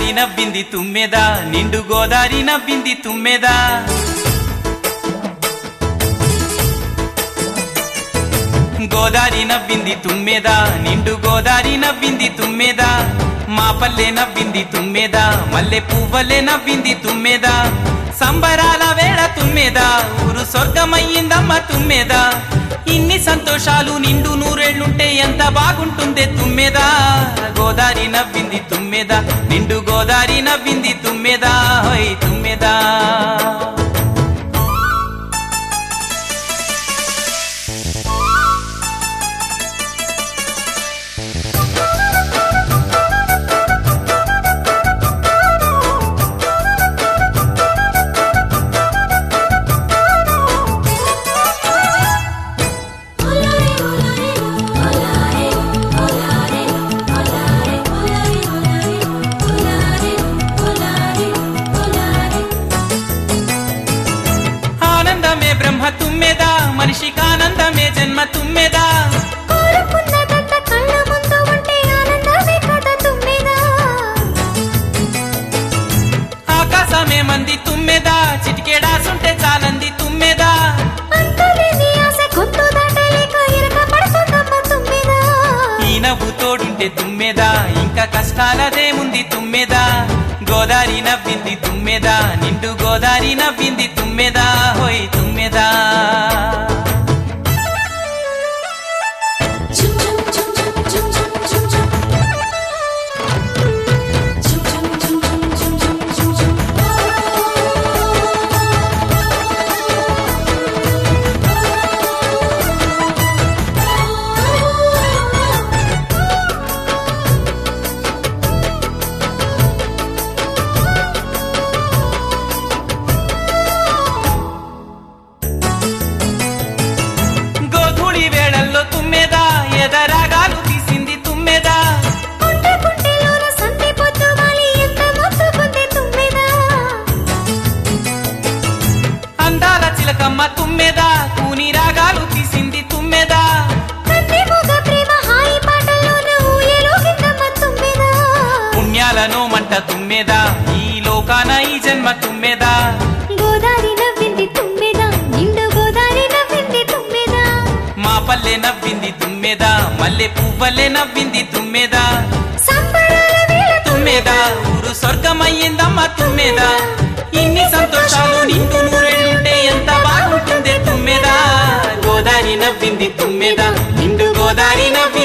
గోదారి నవ్వింది తుమ్మెద నిండు గోదారి నవ్వింది తుమ్మెద గోదారి నవ్వింది తుమ్మెద నిండు గోదారి నవ్వింది తుమ్మెద మా పల్లె నవ్వింది తుమ్మెద మల్లె పువ్వలే నవ్వింది తుమ్మెద సంబరాల వేళ తుమ్మెద ఊరు స్వర్గమయ్యిందమ్మ తుమ్మెద ఇన్ని సంతోషాలు నిండు నూరేళ్లుంటే ఎంత బాగుంటుందే తుమ్మెద గోదారి నవ్వింది తుమ్మెద నిండు గోదారి నవ్వింది తుమ్మెద హోయ్ తుమ్మెద బ్రహ్మ తుమ్మెద మనిషికి ఆనందమే జన్మ తుమ్మెద ఆకాశమే మంది తుమ్మెద చిటికేడాసుంటే చాలంది తుమ్మెద ఈ నవ్వు తోడుంటే తుమ్మెద ఇంకా కష్టాలదేముంది తుమ్మెద గోదారి నవ్వింది తుమ్మెద నిండు గోదారి నవ్వింది తుమ్మెద హోయ్ తుమ్మెద చిలకమ్మ తుమ్మెద కూని రాగాలు తీసింది తుమ్మెద పుణ్యాలను మంట తుమ్మెద ఈ లోకాన ఈ జన్మ తుమ్మెద గోదారి నవ్వింది తుమ్మెద నిండు గోదారి నవ్వింది తుమ్మెద మా పల్లె నవ్వింది తుమ్మెద మల్లె పువ్వలే నవ్వింది తుమ్మెద తుమ్మెద ఊరు స్వర్గమయ్యిందమ్మ తుమ్మెద ఇన్ని సంతోషాలు నిండు నూరేళ్లుంటే ఎంత బాగుంటుందే తుమ్మెద గోదారి నవ్వింది తుమ్మెద నిండు గోదారి నవ్వింది